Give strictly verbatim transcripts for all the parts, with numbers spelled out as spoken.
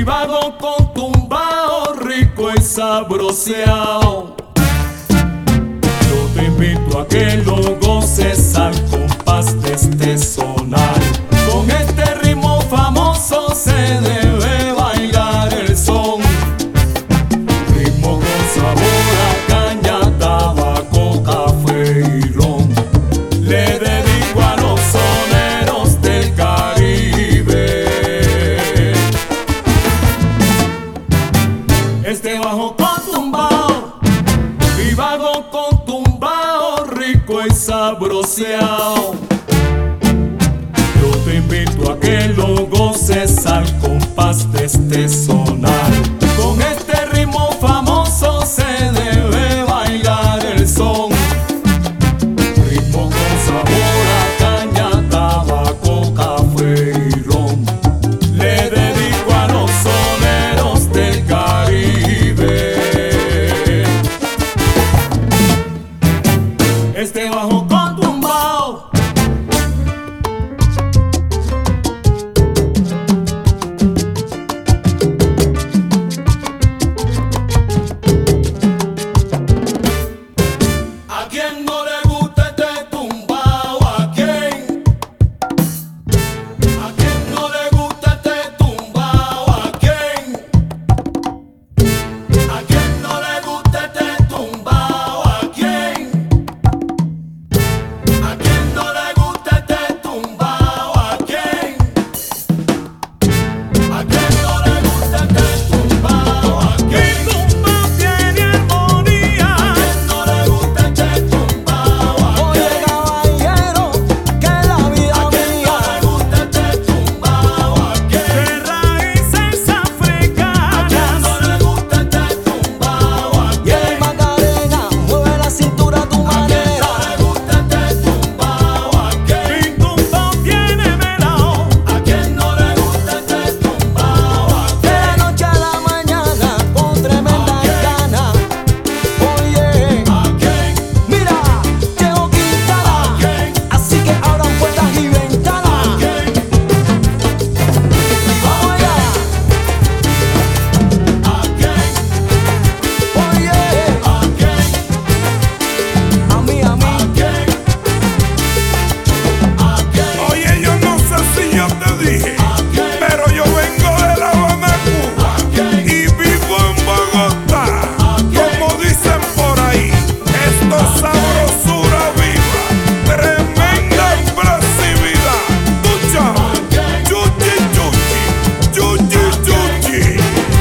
Vivago con tumbao, rico y sabroseado. Yo te invito a que lo goces al compás de este sonar. Con este ritmo famoso se debe bailar el son. Ritmo con sabor a caña, tabaco, café y ron. Le dedico a los soneros del Caribe este bajo con tumbao. Vivago con tumbao, rico y sabroseado. Yo te invito a que lo goces al compás de este sonar. Con este ritmo famoso se debe bailar el son. Ritmo con sabor a caña, tabaco, café y ron. Le dedico a los soneros del Caribe este bajo con tumbao. ¿A quién no le gusta este tumbao? ¿A quién? ¿A quién no le gusta este tumbao? ¿A quién? ¿A quién no le gusta este tumbao? ¿A quién? ¿A quién no le gusta este tumbao? ¿A quién? ¿A quién no le gusta este tumbao? ¿A quién? Mi tumbao tiene armonía. ¿A quién no le gusta este tumbao? ¿A Oye, quién? caballero, que la vida ¿A quién no mía. le gusta este tumbao? ¿A quién? De raíces ¿A africanas. quién no le gusta este tumbao? ¿A Y el quién? Macarena, mueve la cintura a tu ¿A quién manera. no le gusta este tumbao? ¿A quién? Mi tumbao tiene melao. ¿A quién no le gusta este tumbao? ¿A De la quién? noche a la mañana, con tremenda gana. Oye, ¿A quién? mira, llegó Quintana. ¿A quién? Así que abran puertas y ventanas. ¿A quién? Vamos allá. ¿A quién? Oye, ¿A quién? a mí, a mí. ¿A quién? ¿A quién? Oye, yo no sé si yo te dije, ¿A quién? pero yo vengo de La Habana, Cuba, ¿A quién? y vivo en Bogotá. ¿A quién? Como dicen por ahí, esto es sabrosura viva, tremenda expresividad. Escucha, chuchi, chuchi, chuchi, chuchi.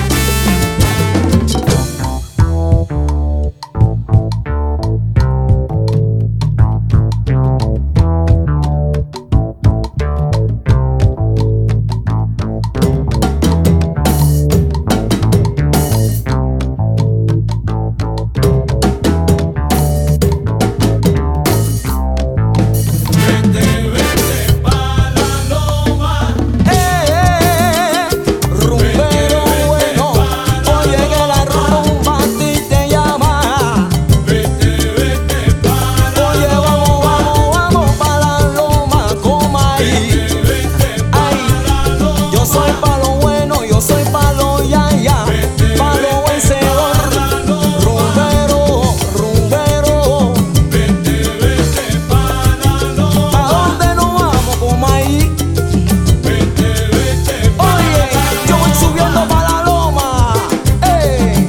Vete, vete pa' la loma. Eh, eh, rumbero bueno, oye que la rumba a ti te llama. Vete, vete pa' la Oye, vamos, vamos, vamos pa' la loma, coma ahí. Vete pa' la loma. Yo soy pa' lo bueno, yo soy pa' lo yaya, pa' lo vencedor. Rumbero, rumbero, Vete, vete pa' la loma. ¿a dónde nos vamos, coma ahí? Vete, vete pa' Oye, yo voy subiendo pa' la loma. Eh.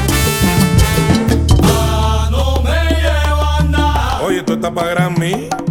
Oye, esto está para Grammy.